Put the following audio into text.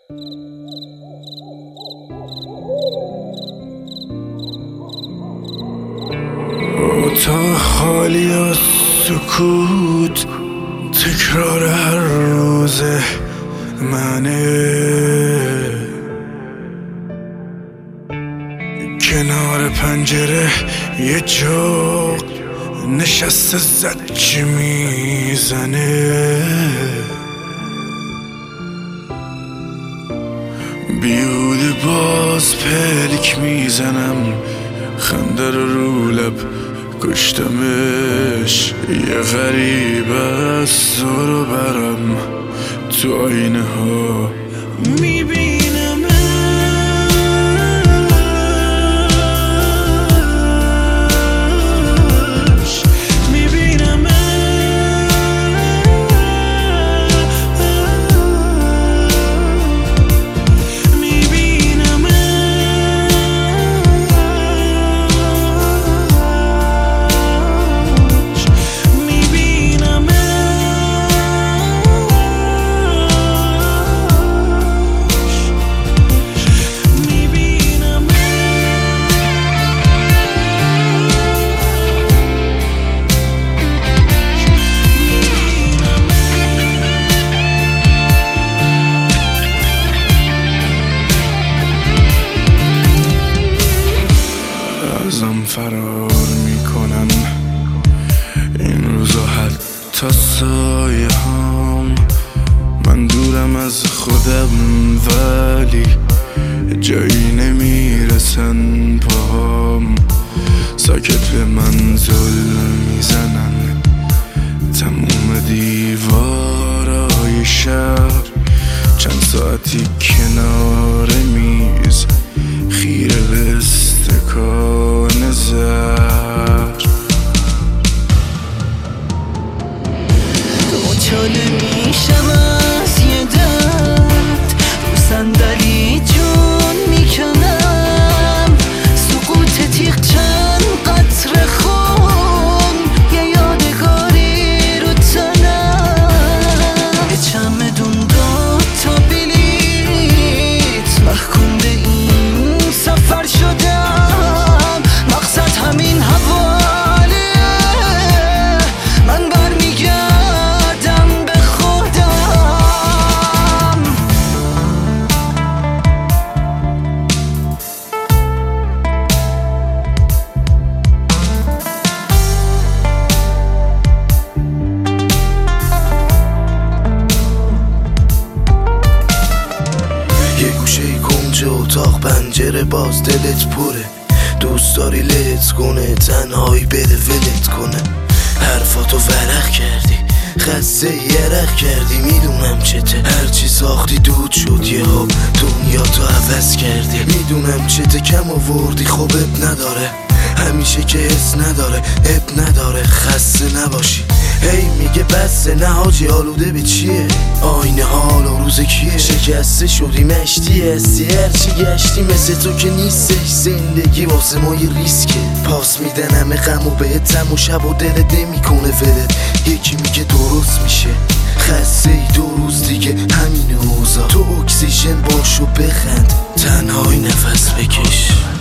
اتاق خالی از سکوت، تکرار هر روز منه. کنار پنجره یه جوق نشسته زجی میزنه. بیهوده باز پلک میزنم، خنده رو لب کشتمش. یه غریب از رو برم تو آینه ها میبینمش. ازم فرار میکنن این روزا حتی سایه هم. من دورم از خودم ولی جایی نمیرسن پاهم. ساکت به منزل میزنن تموم دیوارای شهر. چند ساعتی کنار میز خیره به استکان زهر. دوچاله میشم از یه درد، رو صندلی جون میکنم. سقوط تیغ چند قطره خون، یه یادگاری رو تنم. یه چمدون دو تا بلیت، محکوم به این سفر شدم. مقصد همین حواله، من برمیگردم به خودم. یه گوشه کنج اتاق پنجره باز دلت پره. دوست داری لت کنه تنهایی بده ولت کنه. حرفاتو ورق کردی خسته یرق کردی. میدونم چته هرچی ساختی دود شد یه ها دنیا تو عوض کردی. میدونم چته کم آوردی خب اب نداره همیشه که حس نداره اب نداره خسته نباشی. هی میگه بسه نه حاجی آلوده به چیه؟ آینه حال و روز کیه؟ شکسته شدی مشتی هستی هرچی گشتی مثل تو که نیستش. زندگی واسه ما یه ریسکه، پاس میدن همه غم و بهتم و شب و دلت نمیکنه ولت. یکی میگه درست میشه خسته ای 2 روز دیگه همین اوضاع. تو اکسیژن باش و بخند تنهایی نفس بکش.